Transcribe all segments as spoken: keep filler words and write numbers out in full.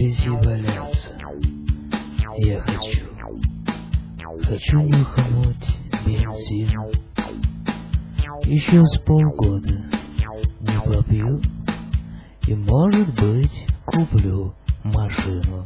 грязи валяться. Я хочу, хочу нюхануть бензин. Еще с полгода не попью, и, может быть, куплю машину.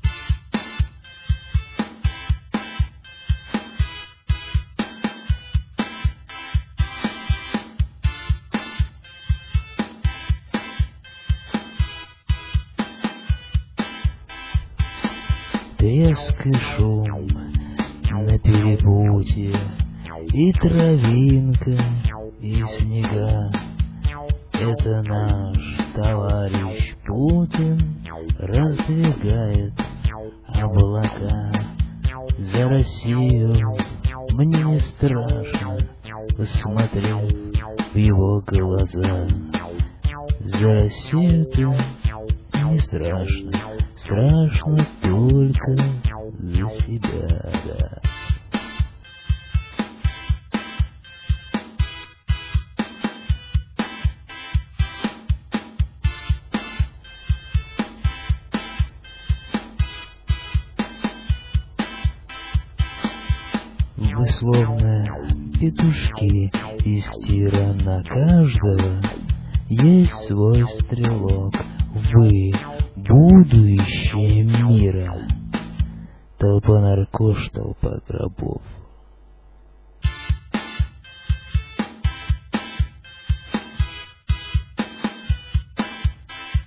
Треск и шум на перепутье, и травинка, и снега. Это наш товарищ Путин раздвигает облака. За Россию мне не страшно, посмотрев в его глаза. За Россию-то не страшно, страшно только за себя, да. Вы словно петушки из тира, на каждого есть свой стрелок. Вы будущее мира. Толпа наркош, толпа гробов.